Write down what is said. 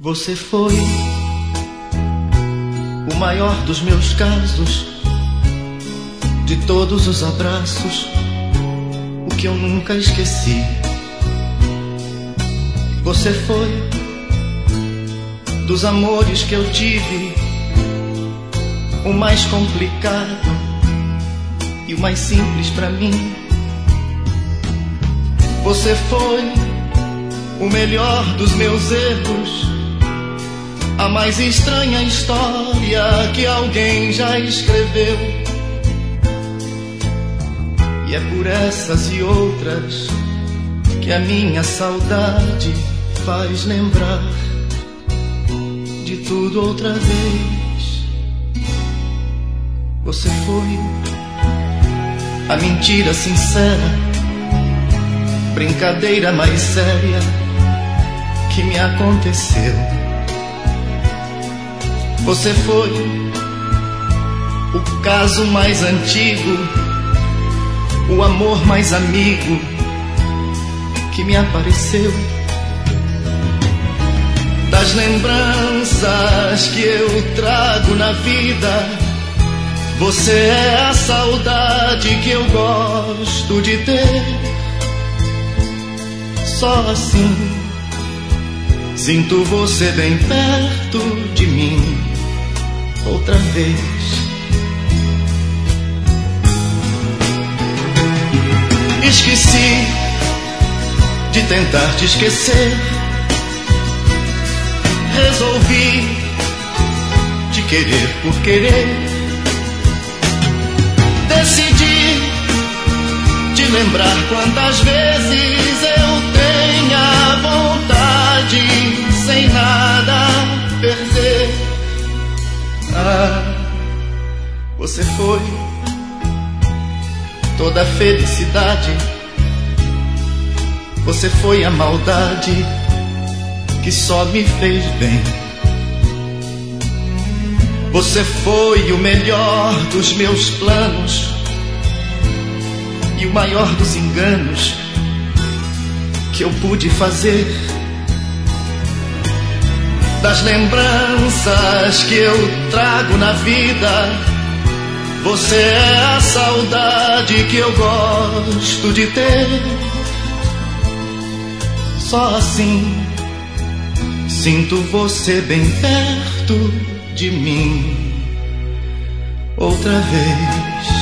Você foi o maior dos meus casos, de todos os abraços, o que eu nunca esqueci. Você foi dos amores que eu tive, o mais complicado e o mais simples pra mim. Você foi o melhor dos meus erros, a mais estranha história que alguém já escreveu. E é por essas e outras que a minha saudade faz lembrar de tudo outra vez. Você foi a mentira sincera, brincadeira mais séria que me aconteceu. Você foi o caso mais antigo, o amor mais amigo que me apareceu. Das lembranças que eu trago na vida, você é a saudade que eu gosto de ter. Só assim sinto você bem perto de mim outra vez. Esqueci de tentar te esquecer, resolvi te querer por querer. Decidi te lembrar quantas vezes eu tenha vontade, sem nada perder. Ah, você foi toda a felicidade, você foi a maldade que só me fez bem. Você foi o melhor dos meus planos e o maior dos enganos que eu pude fazer. Das lembranças que eu trago na vida, você é a saudade que eu gosto de ter. Só assim sinto você bem perto de mim outra vez.